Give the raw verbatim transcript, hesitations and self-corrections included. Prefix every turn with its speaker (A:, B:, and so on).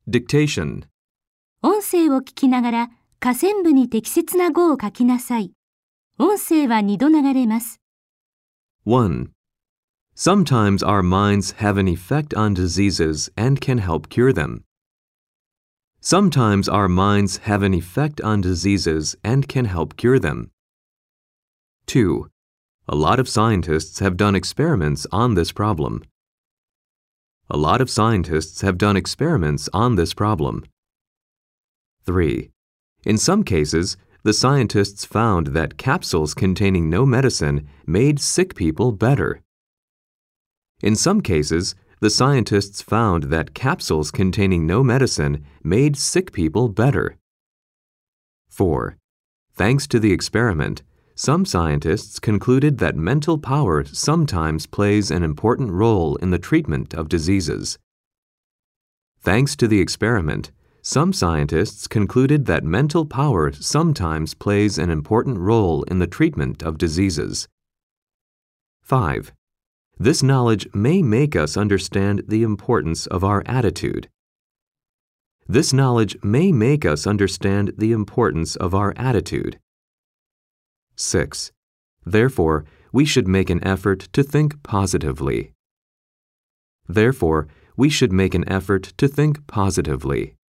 A: Dictation.
B: 音声を聞きながら下線部に適切な語を書きなさい。音声はにど流れます。
A: one. Sometimes our minds have an effect on diseases and can help cure them. Sometimes our minds have an effect on diseases and can help cure them. two. A lot of scientists have done experiments on this problem. A lot of scientists have done experiments on this problem. three. In some cases, the scientists found that capsules containing no medicine made sick people better. In some cases, the scientists found that capsules containing no medicine made sick people better. four. Thanks to the experiment, some scientists concluded that mental power sometimes plays an important role in the treatment of diseases. Thanks to the experiment, some scientists concluded that mental power sometimes plays an important role in the treatment of diseases. five. This knowledge may make us understand the importance of our attitude. This knowledge may make us understand the importance of our attitude. six. Therefore, we should make an effort to think positively. Therefore, we should make an effort to think positively.